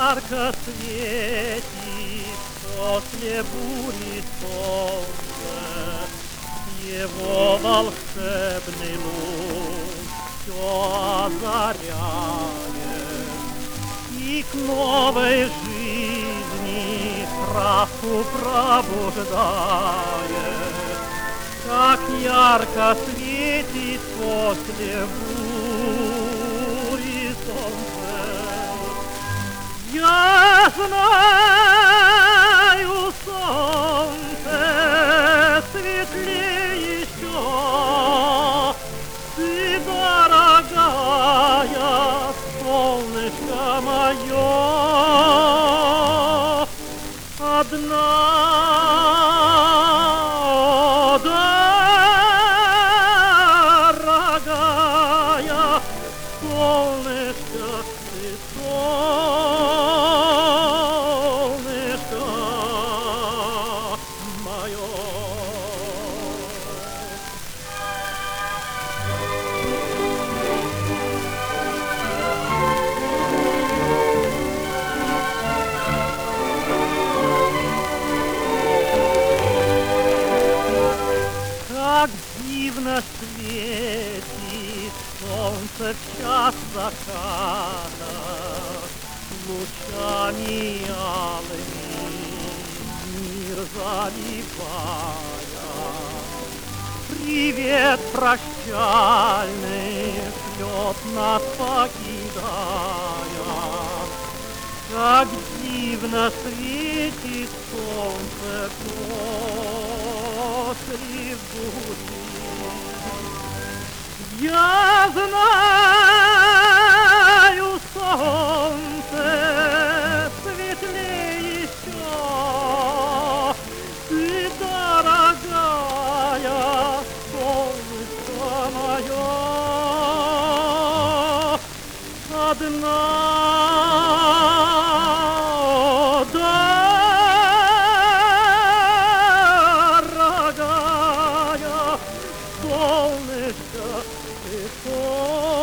ярко светит после бури солнце, его волшебный луч все озаряет, и к новой жизни красу пробуждает. Как ярко светит после бури солнце. Я знаю, солнце светлее еще, ты, дорогая, солнышко мое, одна. Солнышко, ты солнышко мое. Как дивно светит солнце в час заката, лучами алыми мир заливая. Привет прощальный шлет нас покидая. Как дивно светит солнце после бури. Я знаю, солнце светлее еще, ты, дорогая, солнышко мое, одна. Дорогая, солнышко, ты